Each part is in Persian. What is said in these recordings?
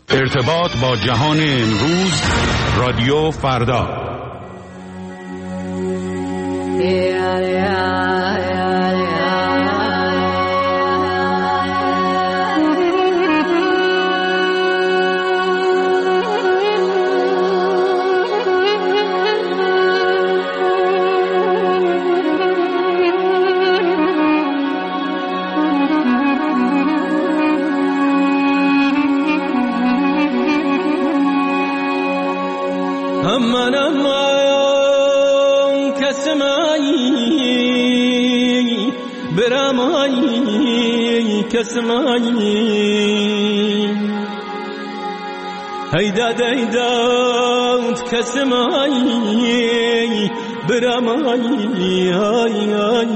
ارتباط با جهان امروز، رادیو فردا. كسماني هيدا ديدا كسماني برماني هاي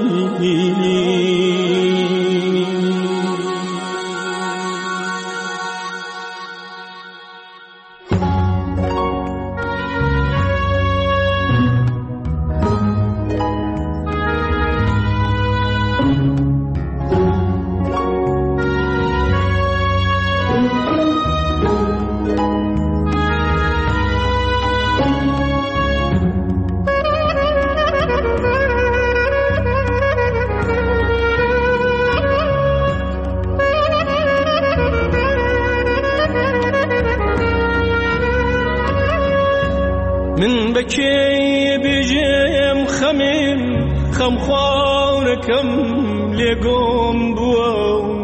من بكي بجيم خم خواركم لقوم بواو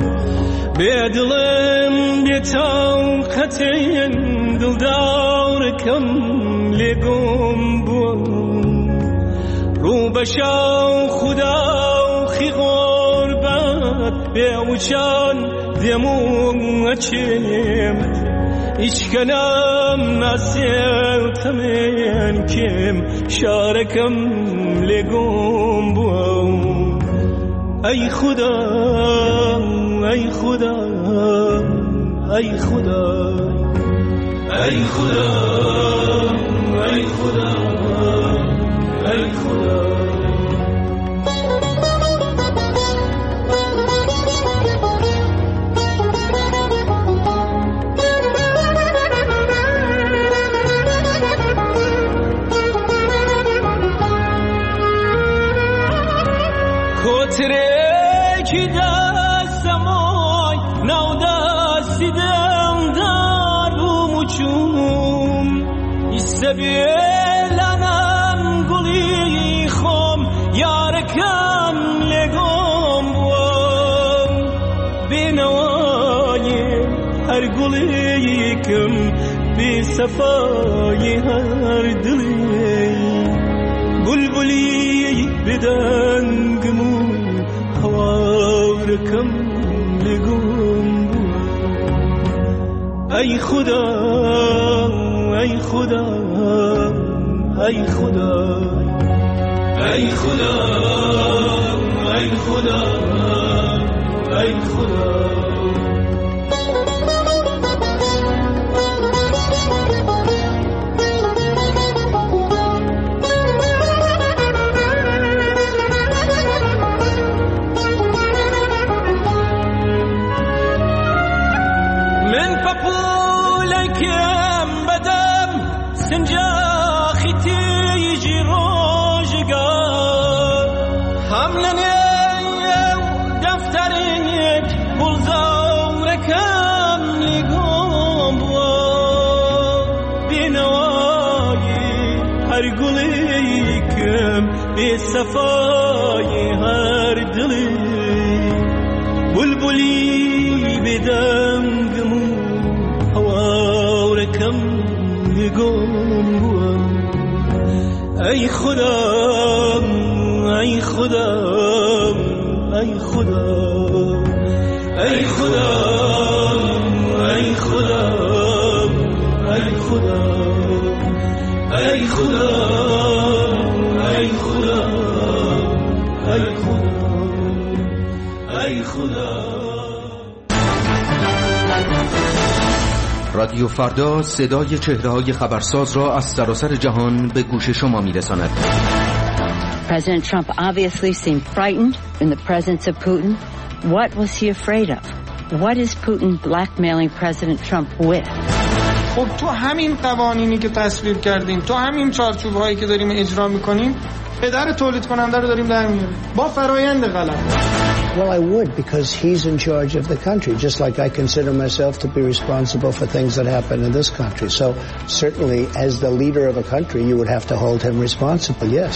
بيدلم بيتاو خطين دل داركم لقوم بواو رو بشاو خداو خي غربت بيوشان دموم اچيم ایش کنم نسیتم این کم شارکم لگم بوم ای خدا ای خدا ای خدا ای خدا ای خدا ای خدا ترکی دستمای نو دستی دم در بومچون ایستبیلنم گلی خم یارکم لگم بوم بینوای هر گلی کم بی صفای هر دلی بلبلی بدنگمون هواركم لقوم أي خدا أي خدا أي خدا أي خدا أي خدا أي خدا صفای هر دلی بلبلی بدنگمو هوارکم لگم ای خدا ای خدا ای خدا ای خدا ای خدا ای خدا ای خدا ای خدا ای خدا ای خدا. رادیو فردا صدای چهره‌های خبرساز را از سراسر جهان به گوش شما می‌رساند. President Trump obviously seemed frightened in the presence of Putin. What was he afraid of? What is Putin blackmailing President Trump with? خب تو همین قوانینی که تصویب کردیم، تو همین چارچوب‌هایی که داریم اجرا می‌کنیم، پدر تولید کننده رو داریم در میاریم با فرایند غلط. Well, I would, because he's in charge of the country, just like I consider myself to be responsible for things that happen in this country. So certainly, as the leader of a country, you would have to hold him responsible, yes.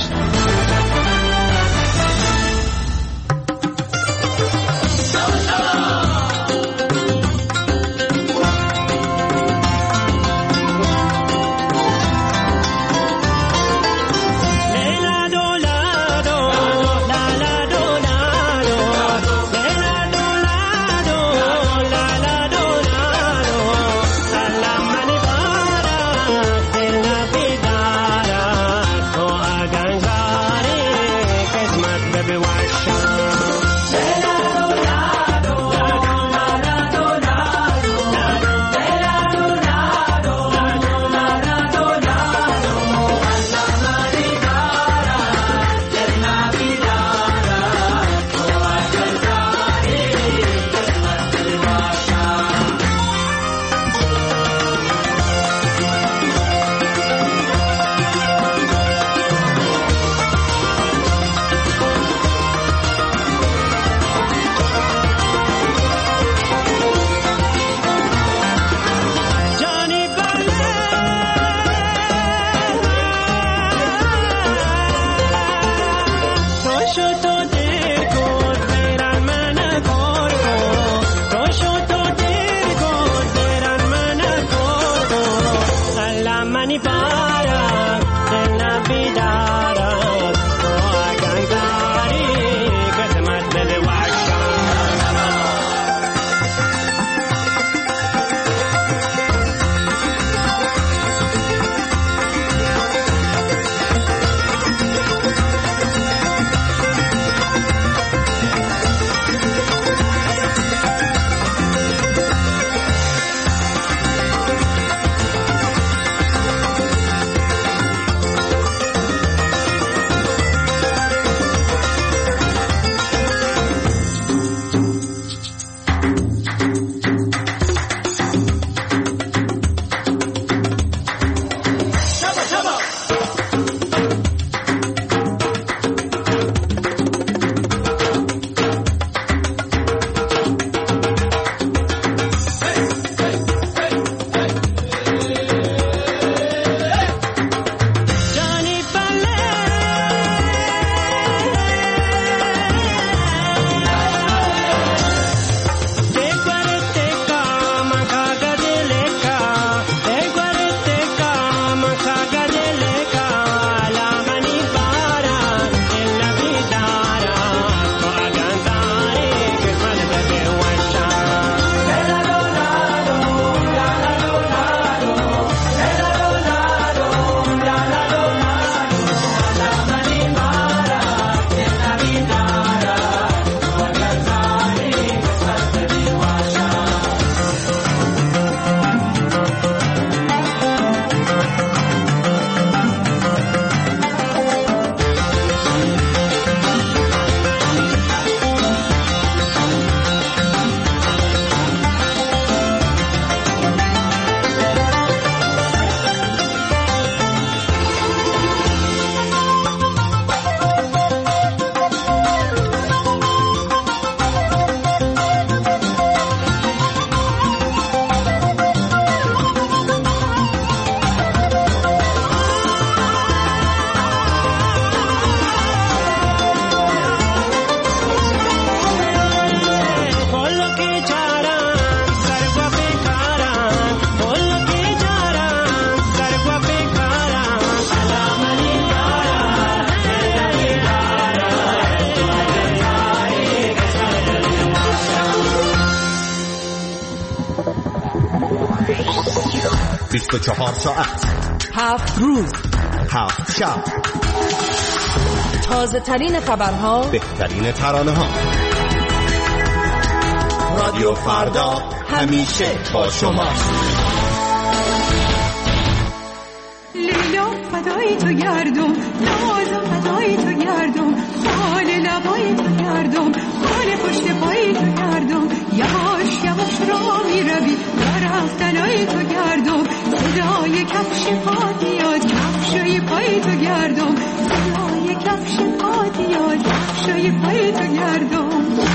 ساعت 7 روز 7 شب، تازه ترین خبرها، بهترین ترانه ها. رادیو فردا همیشه با شما. لیلا فدای تو گردم، نازم فدای تو گردم، خال لبای تو گردم، خال پشت پای تو گردم، یواش می روی با رفتنای تو گردم صدای کفش پات یاد کفشای پای تو گردم صدای کفش پات یاد کفشای پای تو گردم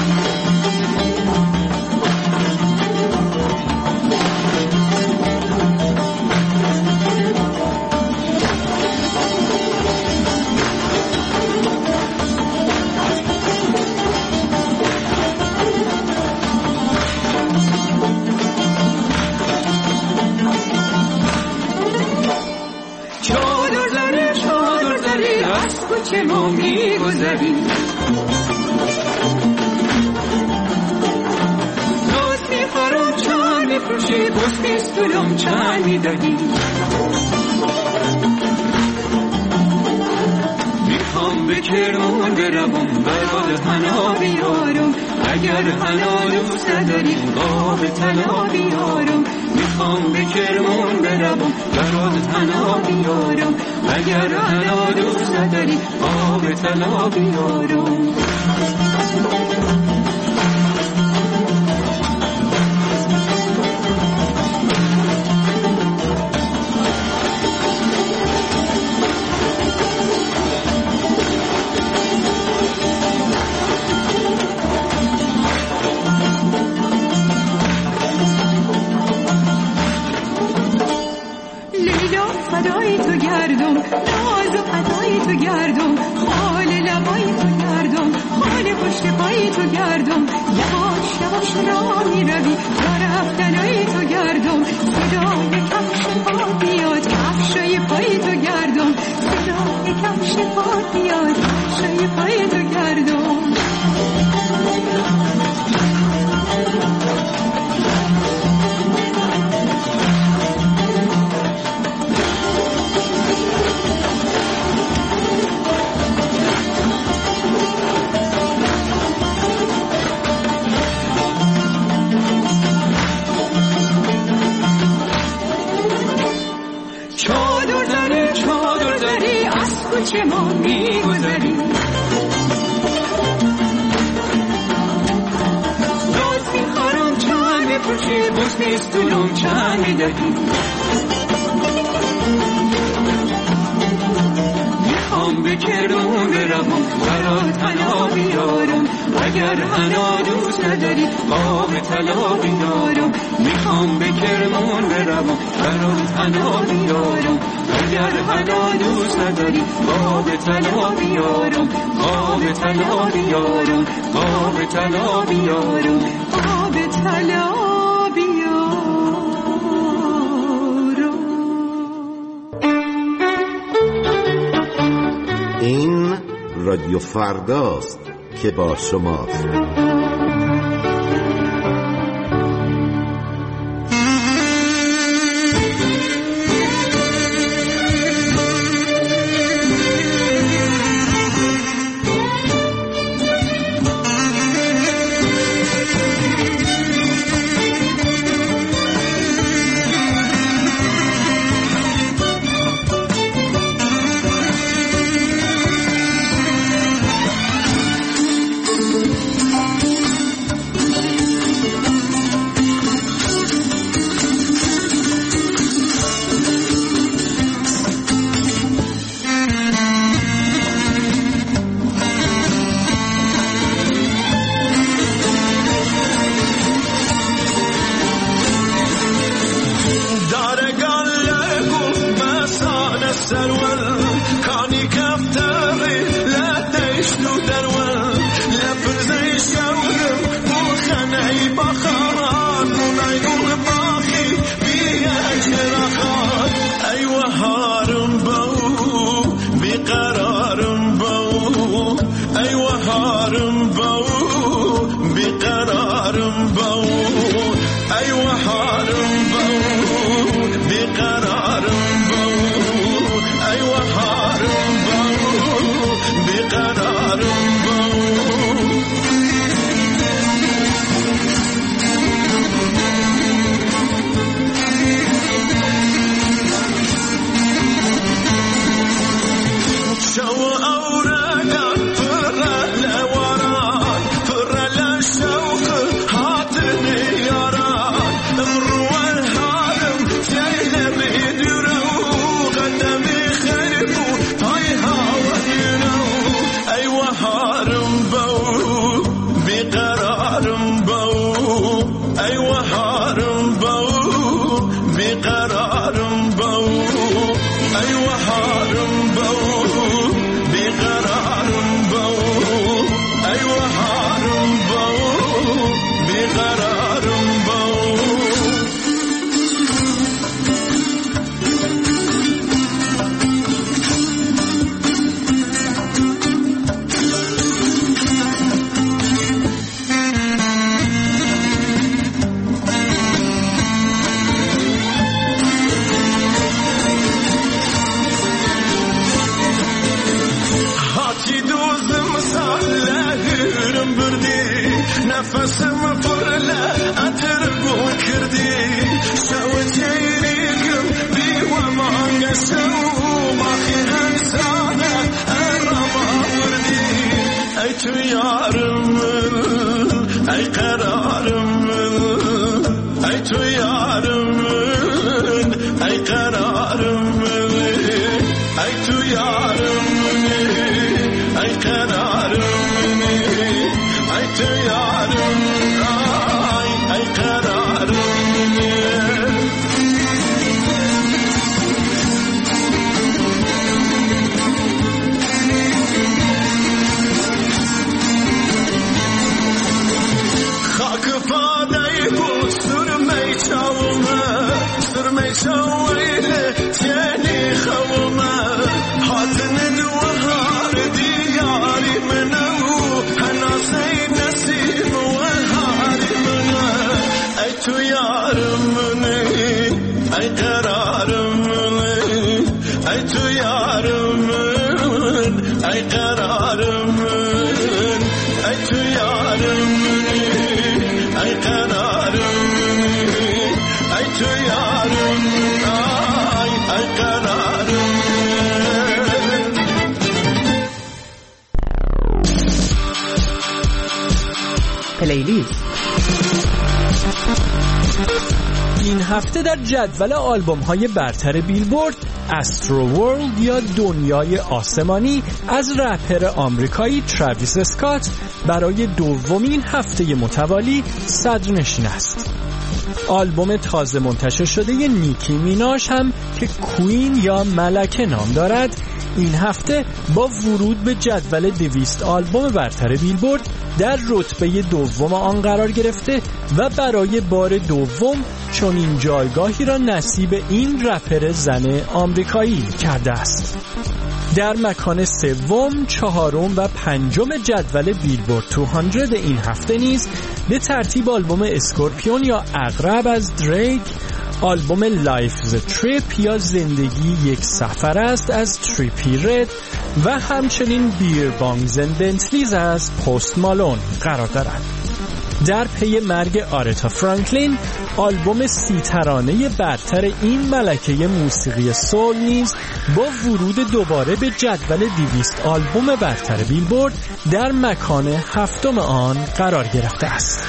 کوچه ما میگذری دوست میخورم چند میفروشی بس میستولم چند میدهی میخوام به کرمان بروم برات حنا بیارم اگر حنا دوست نداری آب طلا بیارم میخوام به کرمان بروم برات حنا بیارم اگر حنا دوست نداری آب طلا بیارم فدای تو گردم ناز و عطای تو گردم خال لبای تو گردم خال پشت پای تو گردم یواش یواش راه می روی با رفتنای تو گردم صدای کفش پات بیاد کفشای پای تو گردم صدای کفش پات بیاد کفشای پای تو گردم کوچه ما میگذری دوست میخورم چند بپوشی بس میستولم چند میدهی میخوام به کرمان بروم برات حنا بیارم اگر حنا دوست نداری آب طلا بیارم میخوام به کرمان بروم برات حنا بیارم اگر حنا دوست نداری آب طلا بیارم آب طلا بیارم آب طلا بیارم آب طلا بیارم. این رادیو فرداست که با شماست. بهارم جیل بیدورو قدمی خربو پای هاوینو ای وهارم بو بیقرارم بو ای وهارم بو بیقرارم بو ای وهارم بو بیقرارم بو ای وهارم بو بیقرارم بو نفسم فرلا اتربو کردی شوتیریکم بی و مانگسو ماخی انسانه ارما وردی ای تو یارم ای قرارم ای تو یارم ای قرارم ای تو یارم ای قرارم ای تو یارم ای قرارم خاک پادای بود سرمی چاویل تینی خومه حاتن دوهار دیاری منو هناسی نسیم و هاری منه ای تو یارم منه ای قرارم منه ای تو یارم من ای قرارم من ای تو یارم منه ای قرارم منه ای تو یارم ای قرارم پلیلیست. این هفته در جدول آلبوم‌های برتر بیلبورد استرو ورلد یا دنیای آسمانی از رپر آمریکایی تراویس اسکات برای دومین هفته متوالی صدرنشین است. آلبوم تازه منتشر شده نیکی میناژ هم که کوین یا ملکه نام دارد این هفته با ورود به جدول 200 آلبوم برتر بیلبورد در رتبه دوم آن قرار گرفته و برای بار دوم چنین جایگاهی را نصیب این رپر زن آمریکایی کرده است. در مکان سوم، چهارم و پنجم جدول بیلبورد 200 این هفته نیز به ترتیب آلبوم اسکورپیون یا عقرب از دریک، آلبوم لایفز تریپ یا زندگی یک سفر است از تریپی رد و همچنین بیر بانگز اند بنتلیز از پست مالون قرار دارد. در پی مرگ آرتا فرانکلین، آلبوم 30 ترانه برتر این ملکه موسیقی سول نیز با ورود دوباره به جدول 200 آلبوم برتر بیلبورد در مکان هفتم آن قرار گرفته است.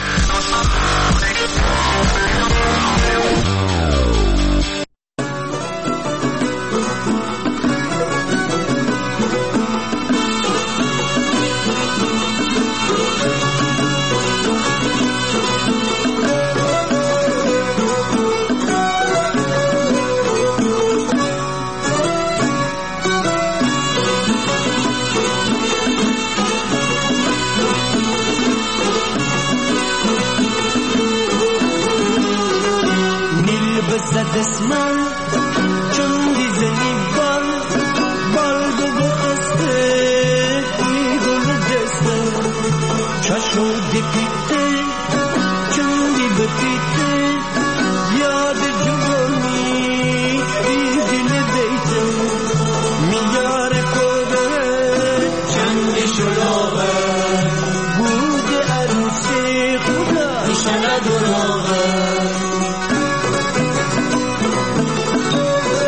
دستمال چون دیزنی بال دو بخسته میگل دسته چشم دیپیته چون دی بپیته یاد جوانی دیدن دیته میار کده چندی شلوغه بود عروسی خدا ایشالا دروغه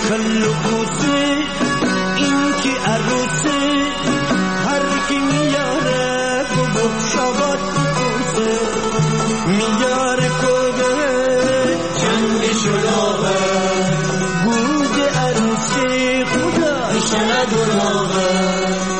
خل و کوسه این که عروسه هر کی میاره بگو شبات کوسه میاره کده چند شلوغه گود عروسی خدا ایشالا دروغه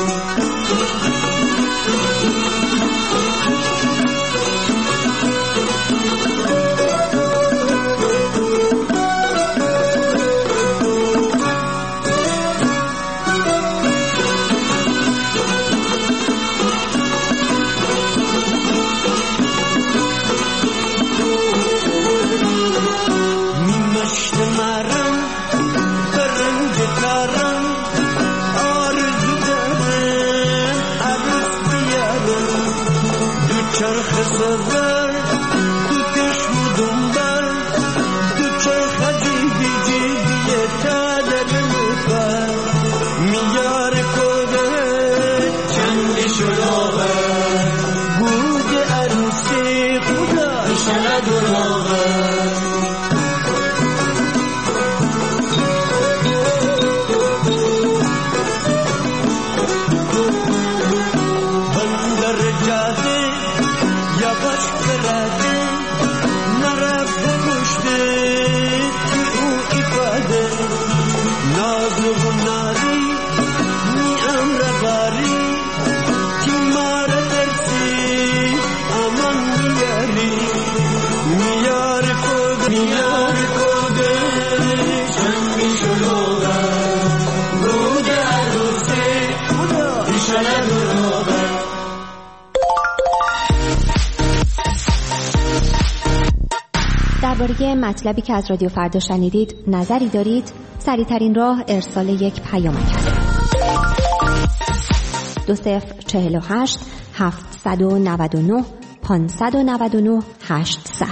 درباره مطلبی که از رادیو فردا شنیدید نظری دارید؟ سریع‌ترین راه ارسال یک پیامک است. 2048 799 599 800.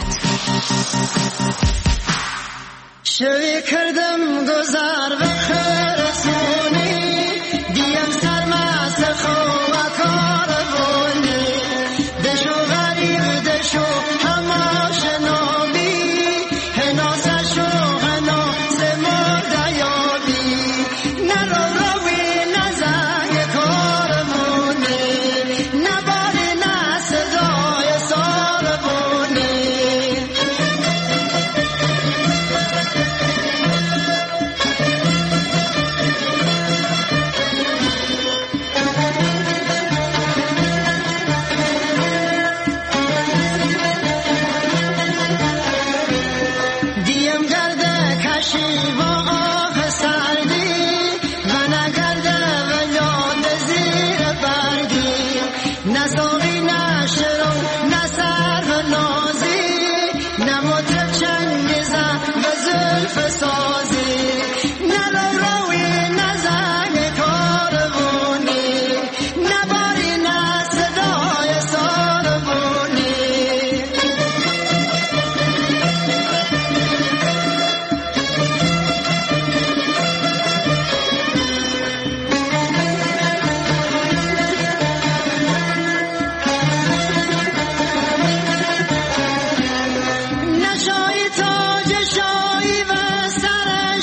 شوی کردم گذار به خرسونی دیم سرمست خواه کار بونی دشو غریب دشو همه شنابی هنا سشو هنا سمرد یابی نرو روی نزای کار بونی نباری نصدای سال بونی شای تاج شایی و سر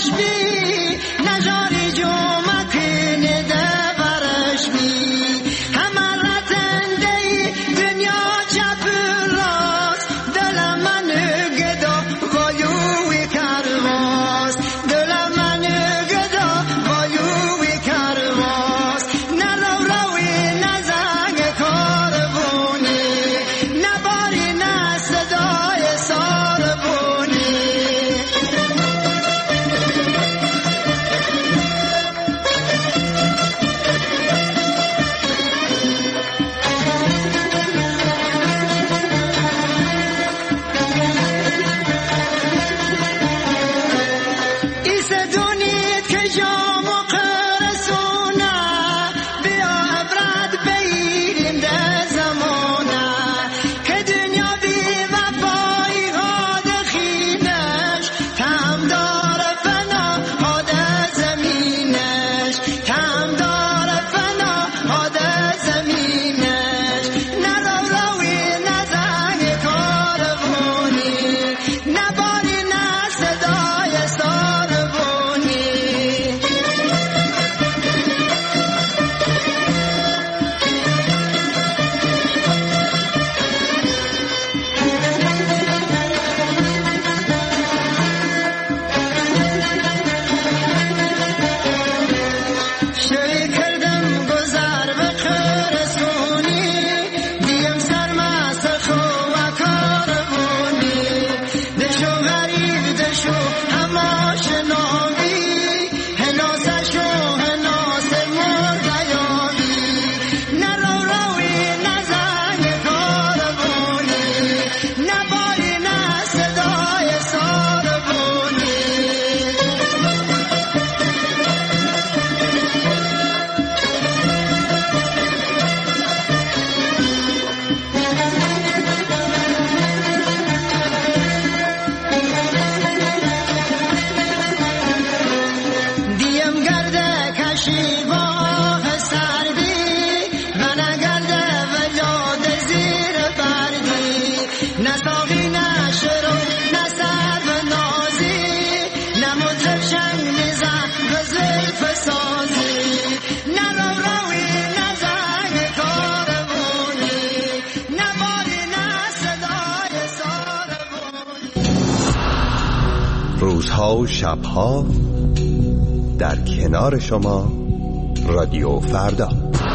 روزها و شبها در کنار شما رادیو فردا.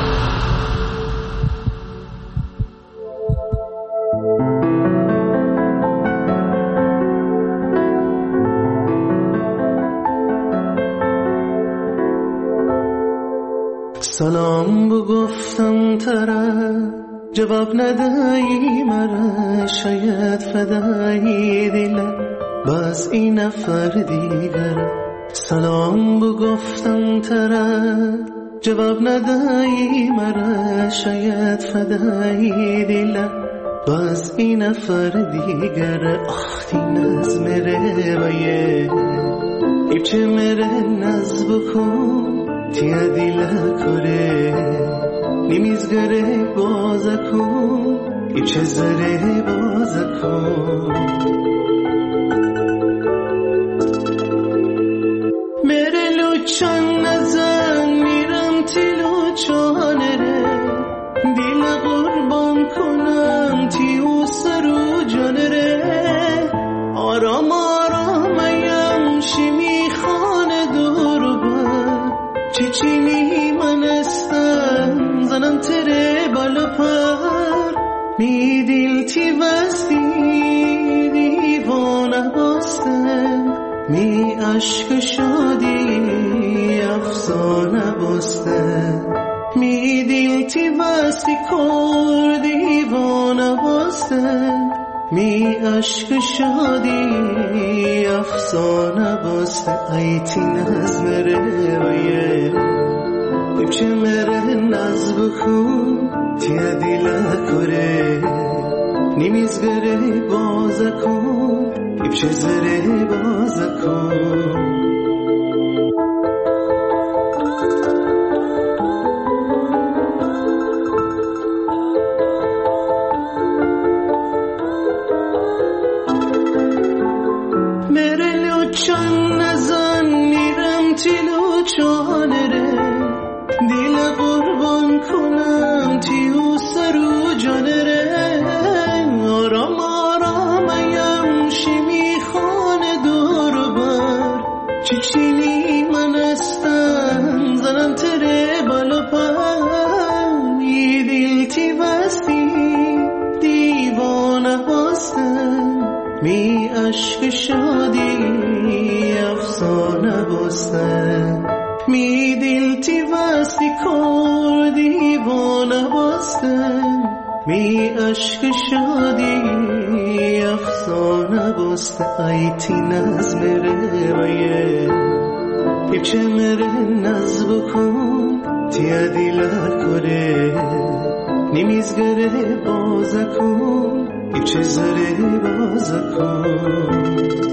سلام بگفتم طرف جواب ندهی مرا، شاید فدای دلم باز این نفر دیگر. سلام بگفتم طرف جواب ندهی مرا، شاید فدای دلم باز این نفر دیگر. آخ ناز میره بایه ایچه میره ناز بکن تیا دیلا کره نمیزگره بازا کن ایچه زره بازا کن. میره لوچان نزن میرم تی لوچانه ره، دیل قربان کنم تی او سرو جانه ره. آرام آرام ایم شیمی خانه دور بر چیچینی من استم زنم تره بالا پر. می دیل تی بستی دیوانه باستم، می عشق شادی افسانه بسته. می دیل تی بستی کر دیوانه بسته، می عشق شادی افسانه بسته. ایتی ناز مره ویه ایچه مره ناز بکن تیا دیلا کره نمیزگره بازا کن ایچه زره بازا کن. میره لوچان نزن میرم تی لوچانه ره، دیل قربان کنم تی او سرو جانه ره. آرام آرام ایم شیمی خانه دور بر چیچینی من استم زنم تره بالا پر. می دیل تی بستی دیوانه باستم، می عشق شادی افسانه بستم. می دیل تی بستی کر دیوانه بستم، می عشق شادی افسانه بسته. ایتی ناز میره ویه ایچه میره ناز بکن تیا دیلا کره نمیزگره بازا کن ایچه زره بازا کن.